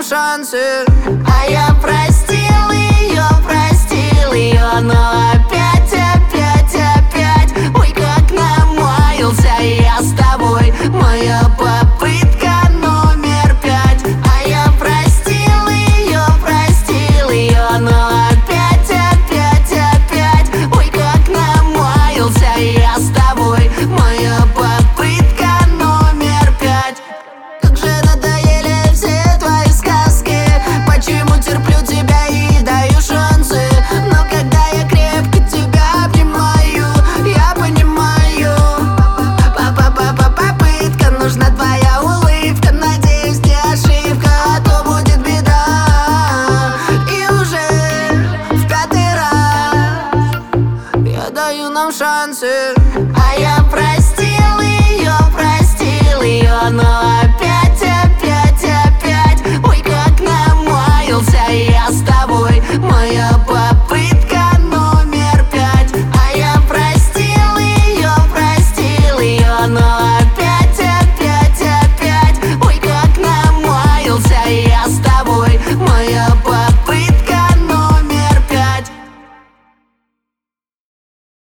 шансы. А я простил ее, но опять, ой, как намаялся я с тобой. Моя попытка номер 5. А я простил ее, но опять, ой, как намаялся я с тобой. Моя попытка номер 5. Как же надоели все твои сказки. Почему терплю тебя и даю шансы? Но когда я крепко тебя обнимаю, я понимаю, попытка, нужна твоя улыбка. Надеюсь, не ошибка, а то будет беда. И уже в 5-й раз Я даю нам шансы. а я простил ее, но